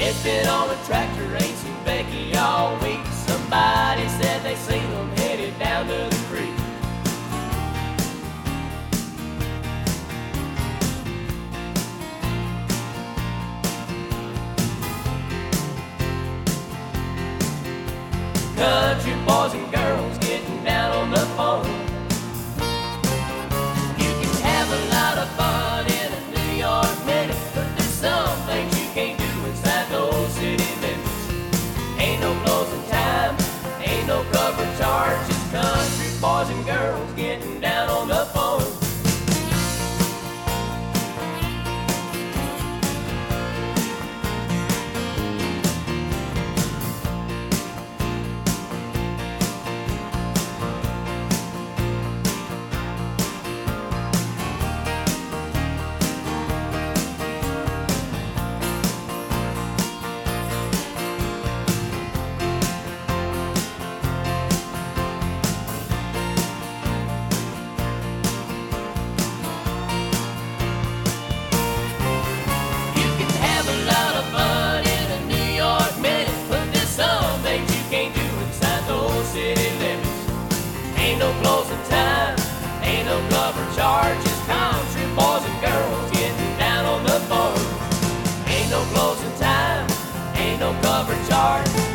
It's been on a tractor, ain't seen Becky all week. Somebody said they seen them headed down to the creek. Country boys and girls getting down on the phone. You can have a lot of fun in a New York minute, but there's some things you can't do inside those city limits. Ain't no closing time, ain't no cover charges. Country boys and girls getting down on the phone. Ain't no closing time, ain't no cover charges. Country boys and girls getting down on the phone. Ain't no closing time, ain't no cover charges.